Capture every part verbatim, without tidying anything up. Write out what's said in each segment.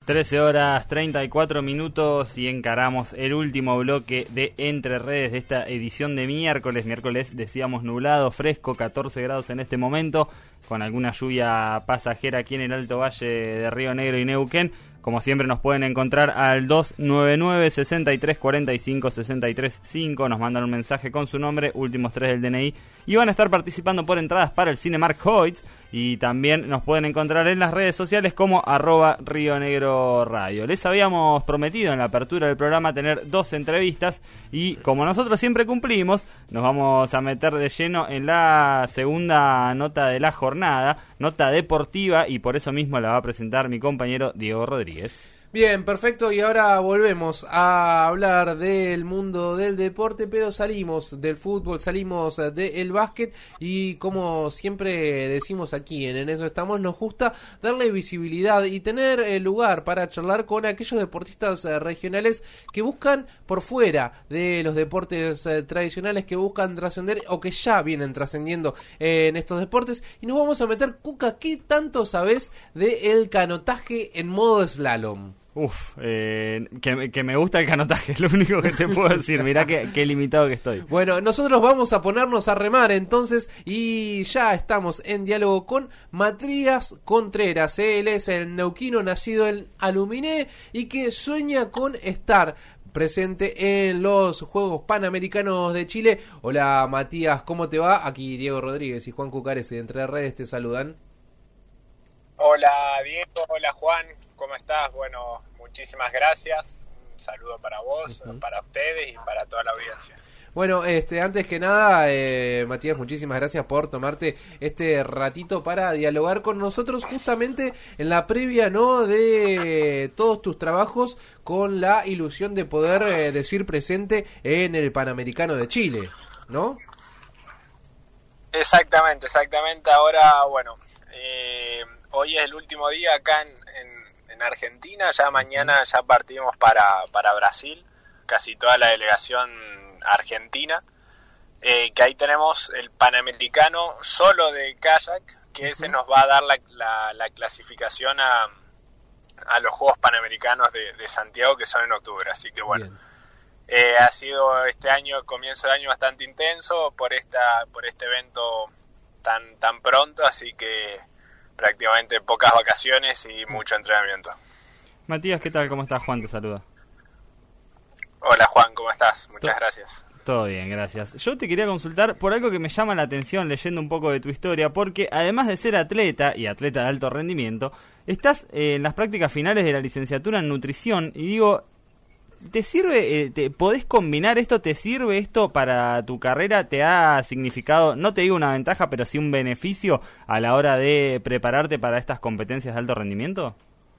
trece horas treinta y cuatro minutos y encaramos el último bloque de Entre Redes de esta edición de miércoles. Miércoles decíamos nublado, fresco, catorce grados en este momento, con alguna lluvia pasajera aquí en el Alto Valle de Río Negro y Neuquén. Como siempre nos pueden encontrar al dos nueve nueve, seis tres cuatro cinco, seis tres cinco. Nos mandan un mensaje con su nombre, últimos tres del D N I. Y van a estar participando por entradas para el Cinemark Hoyts. Y también nos pueden encontrar en las redes sociales como arroba Río Negro Radio. Les habíamos prometido en la apertura del programa tener dos entrevistas. Y como nosotros siempre cumplimos, nos vamos a meter de lleno en la segunda nota de la jornada. Nota deportiva, y por eso mismo la va a presentar mi compañero Diego Rodríguez. Bien, perfecto, y ahora volvemos a hablar del mundo del deporte, pero salimos del fútbol, salimos del básquet y como siempre decimos aquí en En Eso Estamos, nos gusta darle visibilidad y tener lugar para charlar con aquellos deportistas regionales que buscan por fuera de los deportes tradicionales, que buscan trascender o que ya vienen trascendiendo en estos deportes. Y nos vamos a meter, Cuca, ¿qué tanto sabes del canotaje en modo slalom? Uf, eh, que, que me gusta el canotaje, es lo único que te puedo decir. Mirá qué, qué limitado que estoy. Bueno, nosotros vamos a ponernos a remar entonces, y ya estamos en diálogo con Matías Contreras. Él es el neuquino nacido en Aluminé y que sueña con estar presente en los Juegos Panamericanos de Chile. Hola Matías, ¿cómo te va? Aquí Diego Rodríguez y Juan Cucares de Entre Redes te saludan. Hola Diego, hola Juan, ¿cómo estás? Bueno, muchísimas gracias, un saludo para vos, uh-huh. para ustedes y para toda la audiencia. Bueno, este, antes que nada, eh, Matías, muchísimas gracias por tomarte este ratito para dialogar con nosotros justamente en la previa, ¿no?, de todos tus trabajos, con la ilusión de poder eh, decir presente en el Panamericano de Chile, ¿no? Exactamente, exactamente. Ahora, bueno, eh, hoy es el último día acá en, en, en Argentina, ya mañana ya partimos para, para Brasil, casi toda la delegación argentina, eh, que ahí tenemos el Panamericano solo de kayak, que ese nos va a dar la, la, la clasificación a, a los Juegos Panamericanos de, de Santiago, que son en octubre, así que bueno, eh, ha sido este año, comienzo de año bastante intenso por esta por este evento tan tan pronto, así que prácticamente pocas vacaciones y mucho entrenamiento. Matías, ¿qué tal? ¿Cómo estás? Juan te saluda. Hola Juan, ¿cómo estás? Muchas gracias. Todo bien, gracias. Yo te quería consultar por algo que me llama la atención leyendo un poco de tu historia, porque además de ser atleta y atleta de alto rendimiento, estás eh, en las prácticas finales de la licenciatura en nutrición y digo, ¿te sirve, eh, te, podés combinar esto, te sirve esto para tu carrera? ¿Te ha significado, no te digo una ventaja, pero sí un beneficio a la hora de prepararte para estas competencias de alto rendimiento?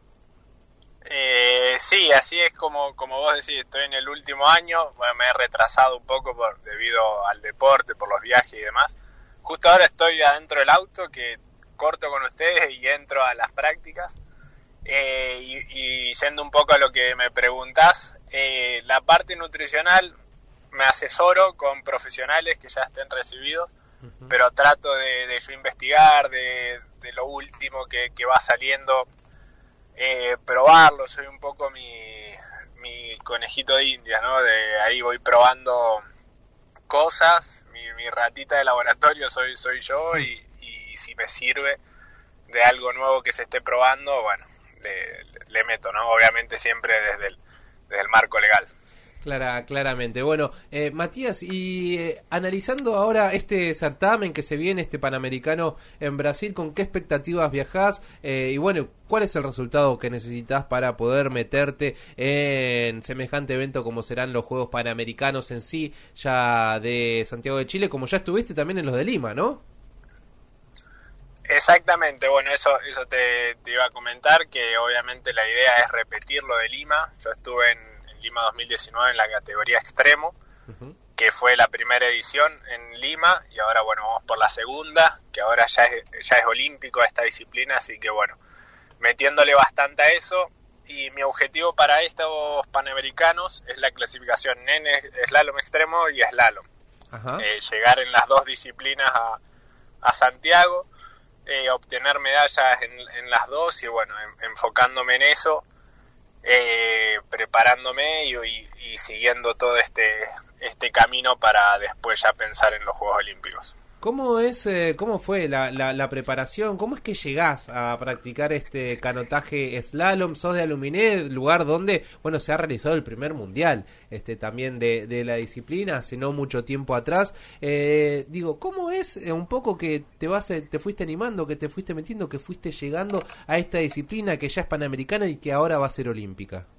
Eh, sí, así es como, como vos decís, estoy en el último año, bueno, me he retrasado un poco por, debido al deporte, por los viajes y demás. Justo ahora estoy adentro del auto, que corto con ustedes y entro a las prácticas. Eh, y, y yendo un poco a lo que me preguntás, eh, la parte nutricional me asesoro con profesionales que ya estén recibidos, uh-huh. pero trato de, de yo investigar, de, de lo último que, que va saliendo. Eh, probarlo, soy un poco mi, mi conejito de Indias, ¿no? De ahí voy probando cosas, mi, mi ratita de laboratorio soy soy yo y, y si me sirve de algo nuevo que se esté probando, bueno, le, le meto, ¿no? Obviamente siempre desde el, desde el marco legal. Clara, claramente. Bueno, eh, Matías, y eh, analizando ahora este certamen que se viene, este Panamericano en Brasil, ¿con qué expectativas viajás? Eh, y bueno, ¿cuál es el resultado que necesitas para poder meterte en semejante evento como serán los Juegos Panamericanos en sí, ya de Santiago de Chile, como ya estuviste también en los de Lima, ¿no? Exactamente, bueno, eso eso te, te iba a comentar, que obviamente la idea es repetir lo de Lima. Yo estuve en Lima dos mil diecinueve en la categoría extremo, uh-huh. que fue la primera edición en Lima, y ahora bueno, vamos por la segunda, que ahora ya es, ya es olímpico esta disciplina, así que bueno, metiéndole bastante a eso, y mi objetivo para estos Panamericanos es la clasificación en slalom extremo y slalom, uh-huh. eh, llegar en las dos disciplinas a, a Santiago, eh, obtener medallas en, en las dos, y bueno, en, enfocándome en eso. eh, preparándome y, y, y siguiendo todo este, este camino para después ya pensar en los Juegos Olímpicos. ¿Cómo es, eh, cómo fue la, la, la preparación? ¿Cómo es que llegás a practicar este canotaje slalom? Sos de Aluminé, lugar donde, bueno, se ha realizado el primer mundial, este, también de, de la disciplina, hace no mucho tiempo atrás. Eh, digo, ¿cómo es eh, un poco que te vas, eh, te fuiste animando, que te fuiste metiendo, que fuiste llegando a esta disciplina que ya es panamericana y que ahora va a ser olímpica?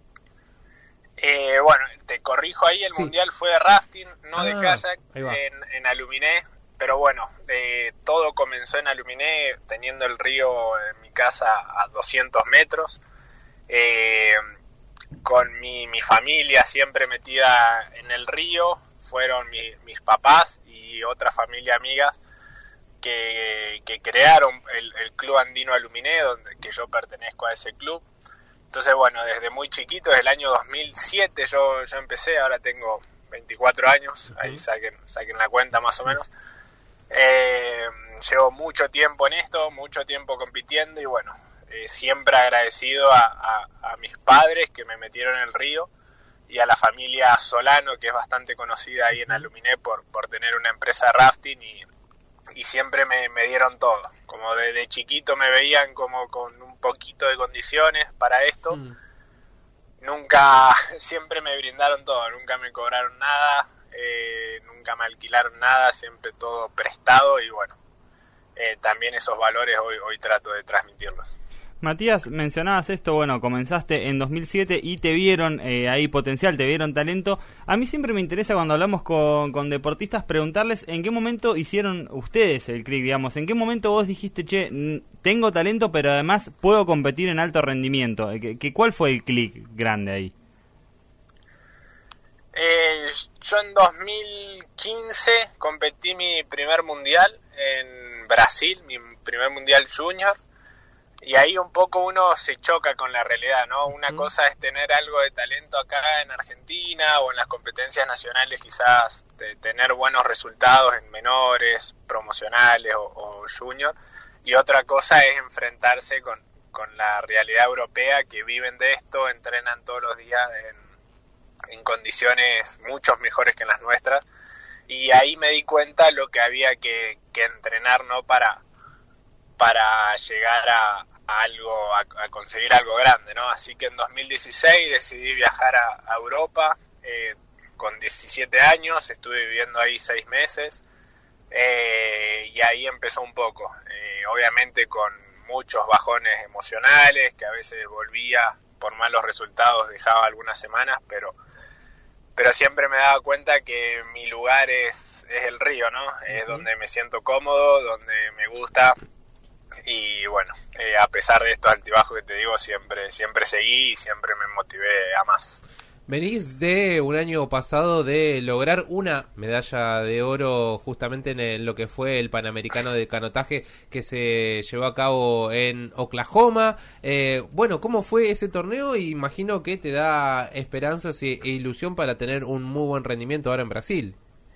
Eh, bueno, te corrijo ahí, el sí. mundial fue de rafting, no ah, de kayak, en, en Aluminé. Pero bueno, eh, todo comenzó en Aluminé, teniendo el río en mi casa a doscientos metros, eh, con mi, mi familia siempre metida en el río, fueron mi, mis papás y otra familia amigas que, que crearon el, el Club Andino Aluminé, donde que yo pertenezco a ese club. Entonces bueno, desde muy chiquito, desde el año dos mil siete yo, yo empecé, ahora tengo veinticuatro años, uh-huh. ahí saquen, saquen la cuenta más o menos. Eh, llevo mucho tiempo en esto, mucho tiempo compitiendo y bueno, eh, siempre agradecido a, a, a mis padres que me metieron en el río y a la familia Solano, que es bastante conocida ahí en Aluminé por, por tener una empresa de rafting y, y siempre me, me dieron todo. Como desde chiquito me veían como con un poquito de condiciones para esto. Mm. Nunca, siempre me brindaron todo, nunca me cobraron nada. Eh, nunca me alquilaron nada, siempre todo prestado y bueno, eh, también esos valores hoy, hoy trato de transmitirlos. Matías, mencionabas esto, bueno, comenzaste en dos mil siete y te vieron eh, ahí potencial, te vieron talento. A mí siempre me interesa cuando hablamos con, con deportistas preguntarles en qué momento hicieron ustedes el clic, digamos, en qué momento vos dijiste, che, tengo talento pero además puedo competir en alto rendimiento. ¿Qué, qué, ¿Cuál fue el clic grande ahí? Eh, yo en dos mil quince competí mi primer mundial en Brasil, mi primer mundial junior, y ahí un poco uno se choca con la realidad, ¿no? Una uh-huh. cosa es tener algo de talento acá en Argentina o en las competencias nacionales, quizás de tener buenos resultados en menores, promocionales o, o junior, y otra cosa es enfrentarse con, con la realidad europea, que viven de esto, entrenan todos los días en en condiciones mucho mejores que las nuestras, y ahí me di cuenta lo que había que, que entrenar, ¿no? para para llegar a, a algo a, a conseguir algo grande, ¿no? Así que en dos mil dieciséis decidí viajar a, a Europa eh, con diecisiete años, estuve viviendo ahí seis meses eh, y ahí empezó un poco, eh, obviamente con muchos bajones emocionales, que a veces volvía por malos resultados, dejaba algunas semanas, pero pero siempre me daba cuenta que mi lugar es, es el río, ¿no? Uh-huh. Es donde me siento cómodo, donde me gusta, y bueno, eh, a pesar de estos altibajos que te digo, siempre siempre seguí y siempre me motivé a más. Venís de un año pasado de lograr una medalla de oro justamente en el, lo que fue el Panamericano de Canotaje que se llevó a cabo en Oklahoma. Eh, bueno, ¿cómo fue ese torneo? Imagino que te da esperanzas e ilusión para tener un muy buen rendimiento ahora en Brasil.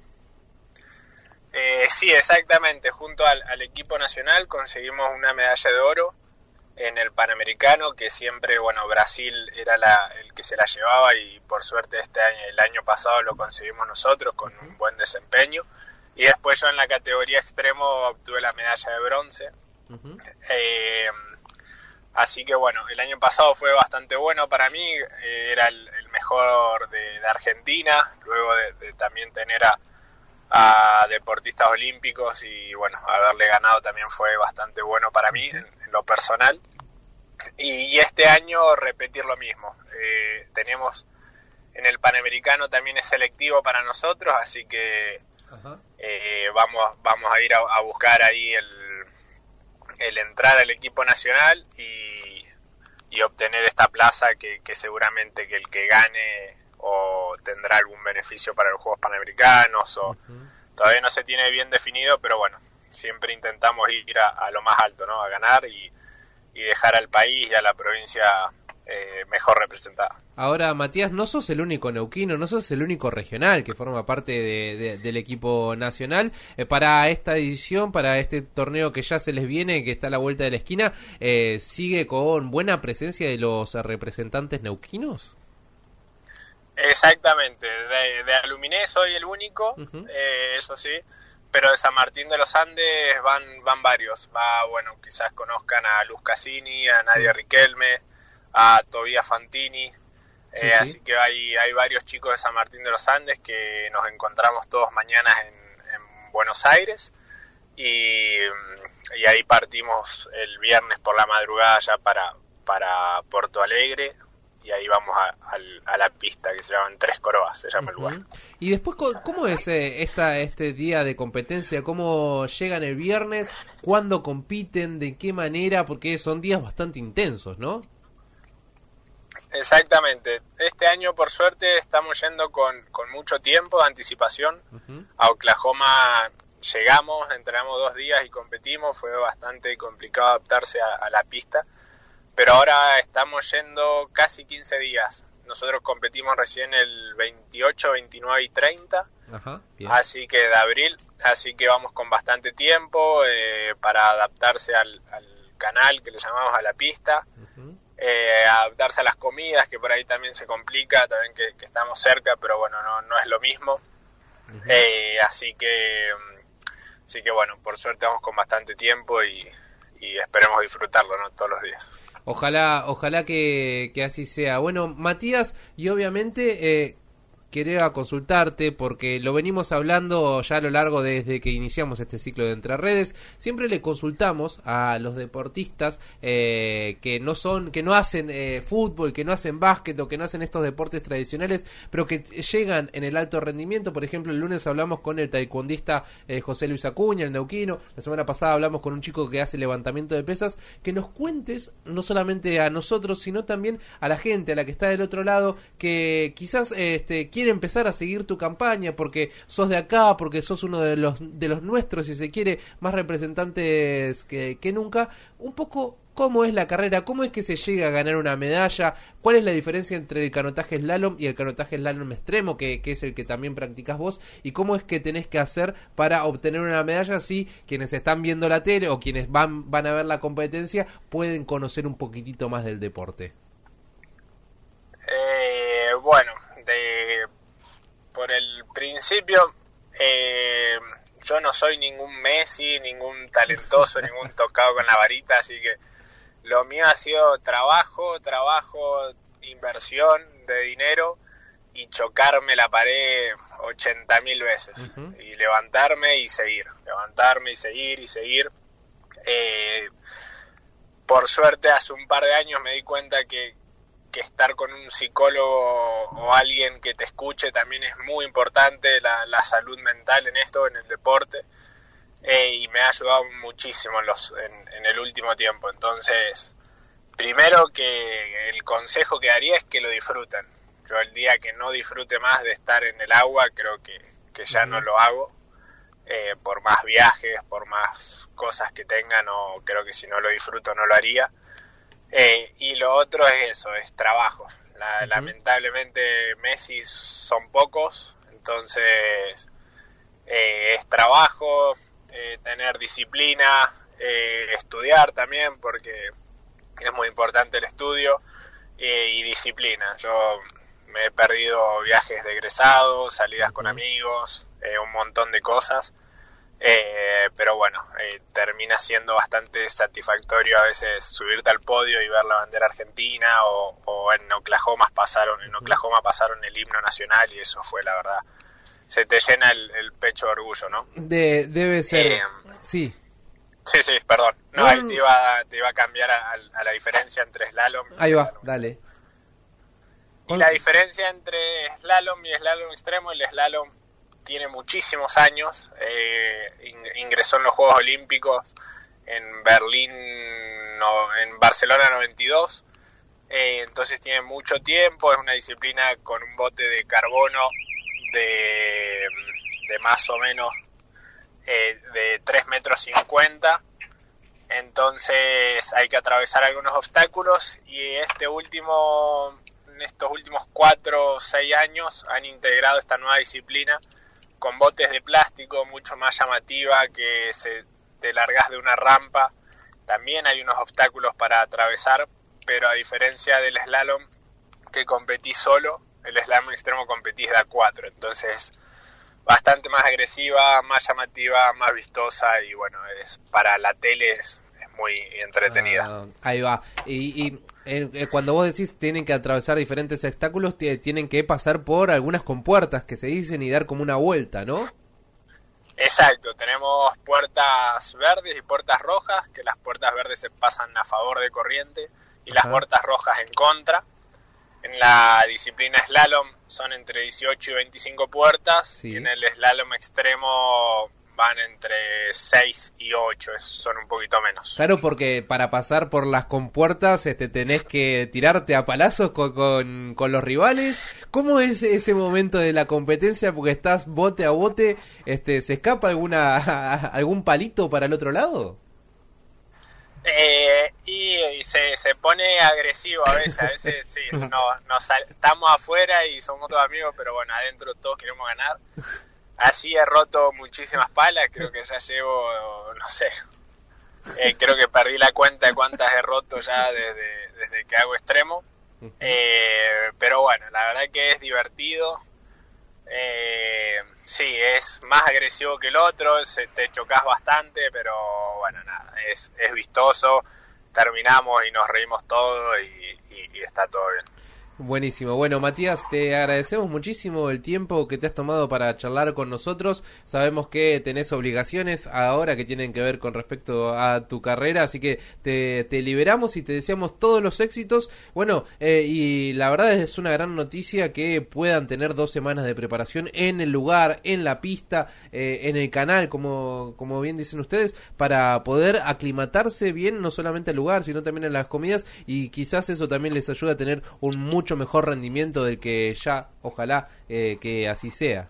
Eh, sí, exactamente. Junto al, al equipo nacional conseguimos una medalla de oro en el Panamericano, que siempre, bueno, Brasil era la, el que se la llevaba, y por suerte este año, el año pasado lo conseguimos nosotros con un buen desempeño, y después yo en la categoría extremo obtuve la medalla de bronce. Uh-huh. eh, así que bueno, el año pasado fue bastante bueno para mí, eh, era el, el mejor de, de Argentina, luego de, de también tener a a deportistas olímpicos, y bueno, haberle ganado también fue bastante bueno para mí en, en lo personal, y, y este año repetir lo mismo. Eh, tenemos en el Panamericano, también es selectivo para nosotros, así que eh, vamos vamos a ir a, a buscar ahí el, el entrar al equipo nacional y, y obtener esta plaza que, que seguramente que el que gane o tendrá algún beneficio para los Juegos Panamericanos, o uh-huh. todavía no se tiene bien definido, pero bueno, siempre intentamos ir a, a lo más alto, ¿no? A ganar y, y dejar al país y a la provincia eh, mejor representada. Ahora, Matías, no sos el único neuquino, no sos el único regional que forma parte de, de, del equipo nacional. Eh, para esta edición, para este torneo que ya se les viene, que está a la vuelta de la esquina, eh, ¿sigue con buena presencia de los representantes neuquinos? Exactamente, de, de Aluminé soy el único, uh-huh. eh, eso sí, pero de San Martín de los Andes van van varios. Va, bueno, quizás conozcan a Luz Cassini, a Nadia sí. Riquelme, a Tobías Fantini. Sí, eh, sí. Así que hay, hay varios chicos de San Martín de los Andes que nos encontramos todos mañana en, en Buenos Aires y, y ahí partimos el viernes por la madrugada ya para, para Porto Alegre y ahí vamos a, a, a la pista que se llama Tres Coroas, se llama uh-huh. el lugar. Y después, ¿cómo es eh, esta este día de competencia? ¿Cómo llegan el viernes? ¿Cuándo compiten? ¿De qué manera? Porque son días bastante intensos, ¿no? Exactamente. Este año, por suerte, estamos yendo con, con mucho tiempo de anticipación. Uh-huh. A Oklahoma llegamos, entrenamos dos días y competimos. Fue bastante complicado adaptarse a, a la pista. Pero ahora estamos yendo casi quince días. Nosotros competimos recién el veintiocho, veintinueve y treinta. Uh-huh. Así que de abril. Así que vamos con bastante tiempo eh, para adaptarse al, al canal que le llamamos a la pista. Uh-huh. Eh, adaptarse a las comidas, que por ahí también se complica, también que, que estamos cerca, pero bueno, no, no es lo mismo. Uh-huh. Eh, así que así que bueno, por suerte vamos con bastante tiempo y, y esperemos disfrutarlo, ¿no? Todos los días. Ojalá, ojalá que, que así sea. Bueno, Matías, y obviamente eh, quería consultarte, porque lo venimos hablando ya a lo largo de, desde que iniciamos este ciclo de Entre Redes. Siempre le consultamos a los deportistas eh, que no son, que no hacen eh, fútbol, que no hacen básquet o que no hacen estos deportes tradicionales, pero que llegan en el alto rendimiento. Por ejemplo, el lunes hablamos con el taekwondista eh, José Luis Acuña, el neuquino. La semana pasada hablamos con un chico que hace levantamiento de pesas. Que nos cuentes, no solamente a nosotros, sino también a la gente, a la que está del otro lado, que quizás eh, este, quiere empezar a seguir tu campaña porque sos de acá, porque sos uno de los de los nuestros, si se quiere, más representantes que, que nunca. Un poco cómo es la carrera, cómo es que se llega a ganar una medalla, cuál es la diferencia entre el canotaje slalom y el canotaje slalom extremo, que, que es el que también practicás vos, y cómo es que tenés que hacer para obtener una medalla, así quienes están viendo la tele o quienes van, van a ver la competencia pueden conocer un poquitito más del deporte. Eh, bueno, de por el principio, eh, yo no soy ningún Messi, ningún talentoso, ningún tocado con la varita, así que lo mío ha sido trabajo, trabajo, inversión de dinero y chocarme la pared ochenta mil veces. Uh-huh. Y levantarme y seguir, levantarme y seguir y seguir. Eh, por suerte hace un par de años me di cuenta que que estar con un psicólogo o alguien que te escuche también es muy importante, la, la salud mental en esto, en el deporte, eh, y me ha ayudado muchísimo en, los, en, en el último tiempo. Entonces, primero que el consejo que daría es que lo disfruten. Yo el día que no disfrute más de estar en el agua, creo que, que ya no lo hago, eh, por más viajes, por más cosas que tengan, o creo que si no lo disfruto no lo haría. Eh, y lo otro es eso, es trabajo. La, uh-huh. Lamentablemente Messi son pocos, entonces eh, es trabajo, eh, tener disciplina, eh, estudiar también, porque es muy importante el estudio, eh, y disciplina. Yo me he perdido viajes de egresados, salidas uh-huh. con amigos, eh, un montón de cosas. Eh, pero bueno, eh, termina siendo bastante satisfactorio a veces subirte al podio y ver la bandera argentina, o, o en Oklahoma pasaron en Oklahoma pasaron el himno nacional y eso fue, la verdad, se te llena el, el pecho de orgullo, ¿no? De, debe ser, eh, sí. Sí, sí, perdón. No, ahí te iba, te iba a cambiar a, a la diferencia entre slalom y Ahí va, slalom. Dale. Y la diferencia entre slalom y slalom extremo, el slalom tiene muchísimos años, eh, ingresó en los Juegos Olímpicos en Berlín, no, en Barcelona noventa y dos, eh, entonces tiene mucho tiempo, es una disciplina con un bote de carbono de, de más o menos eh, de tres metros cincuenta, entonces hay que atravesar algunos obstáculos, y este último en estos últimos cuatro o seis años han integrado esta nueva disciplina con botes de plástico, mucho más llamativa, que se, te largas de una rampa. También hay unos obstáculos para atravesar, pero a diferencia del slalom que competís solo, el slalom extremo competís de a cuatro, entonces bastante más agresiva, más llamativa, más vistosa y bueno, es para la tele es, es muy entretenida. Ah, ahí va. Y, y eh, cuando vos decís tienen que atravesar diferentes obstáculos, t- tienen que pasar por algunas compuertas que se dicen y dar como una vuelta, ¿no? Exacto, tenemos puertas verdes y puertas rojas, que las puertas verdes se pasan a favor de corriente y Ajá. las puertas rojas en contra. En la disciplina slalom son entre dieciocho y veinticinco puertas, sí. Y en el slalom extremo van entre seis y ocho, es, son un poquito menos. Claro, porque para pasar por las compuertas este, tenés que tirarte a palazos con, con, con los rivales. ¿Cómo es ese momento de la competencia? Porque estás bote a bote, este, ¿se escapa alguna algún palito para el otro lado? Eh, y, y se, se pone agresivo a veces, a veces sí, no, nos sal, estamos afuera y somos todos amigos, pero bueno, adentro todos queremos ganar. Así he roto muchísimas palas, creo que ya llevo, no sé, eh, creo que perdí la cuenta de cuántas he roto ya desde, desde que hago extremo, eh, pero bueno, la verdad que es divertido. Eh, sí, es más agresivo que el otro, se, te chocas bastante, pero bueno, nada, es, es vistoso, terminamos y nos reímos todos y, y, y está todo bien. Buenísimo. Bueno, Matías, te agradecemos muchísimo el tiempo que te has tomado para charlar con nosotros. Sabemos que tenés obligaciones ahora que tienen que ver con respecto a tu carrera, así que te, te liberamos y te deseamos todos los éxitos. Bueno, eh, y la verdad es una gran noticia que puedan tener dos semanas de preparación en el lugar, en la pista, eh, en el canal, como, como bien dicen ustedes, para poder aclimatarse bien, no solamente al lugar, sino también en las comidas, y quizás eso también les ayuda a tener un mucho mejor rendimiento del que ya, ojalá eh, que así sea.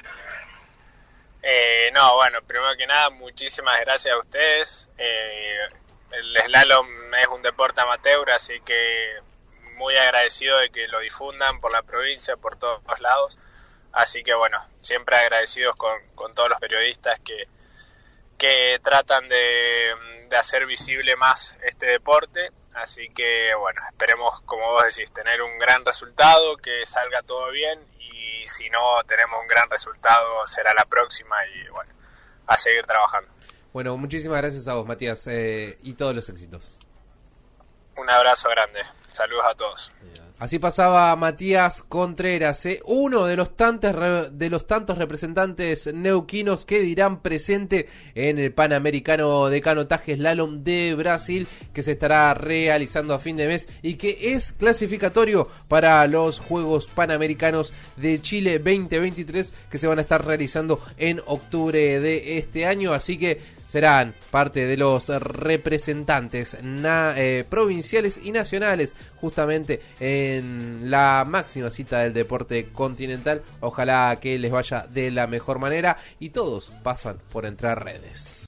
Eh, no, bueno, primero que nada, muchísimas gracias a ustedes. Eh, el slalom es un deporte amateur, así que muy agradecido de que lo difundan por la provincia, por todos lados. Así que bueno, siempre agradecidos con, con todos los periodistas que, que tratan de, de hacer visible más este deporte. Así que bueno, esperemos, como vos decís, tener un gran resultado, que salga todo bien, y si no tenemos un gran resultado será la próxima y bueno, a seguir trabajando. Bueno, muchísimas gracias a vos, Matías, eh, y todos los éxitos. Un abrazo grande, saludos a todos. Así pasaba Matías Contreras, eh, uno de los tantos re, de los tantos representantes neuquinos que dirán presente en el Panamericano de Canotaje Slalom de Brasil, que se estará realizando a fin de mes y que es clasificatorio para los Juegos Panamericanos de Chile veinte veintitrés, que se van a estar realizando en octubre de este año. Así que serán parte de los representantes na, eh, provinciales y nacionales justamente en la máxima cita del deporte continental. Ojalá que les vaya de la mejor manera y todos pasan por Entre Redes.